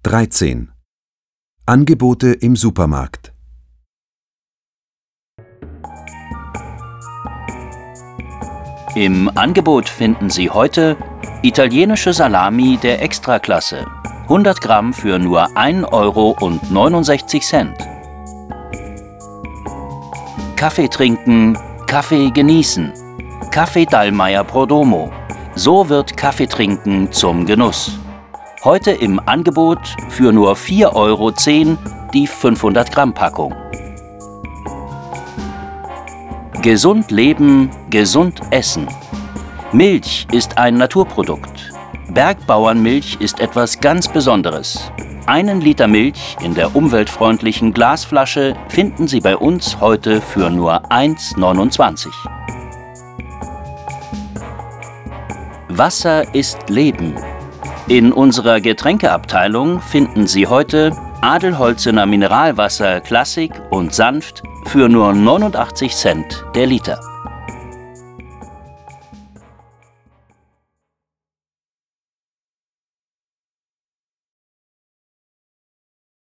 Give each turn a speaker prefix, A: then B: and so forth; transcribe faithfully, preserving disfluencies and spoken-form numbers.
A: dreizehn. Angebote im Supermarkt.
B: Im Angebot finden Sie heute italienische Salami der Extraklasse, hundert Gramm für nur ein Euro neunundsechzig. Kaffee trinken, Kaffee genießen. Kaffee Dallmayr Prodomo. So wird Kaffee trinken zum Genuss. Heute im Angebot für nur vier Euro zehn die fünfhundert Gramm Packung. Gesund leben, gesund essen. Milch ist ein Naturprodukt. Bergbauernmilch ist etwas ganz Besonderes. Einen Liter Milch in der umweltfreundlichen Glasflasche finden Sie bei uns heute für nur eins neunundzwanzig. Wasser ist Leben. In unserer Getränkeabteilung finden Sie heute Adelholzener Mineralwasser Klassik und Sanft für nur neunundachtzig Cent der Liter.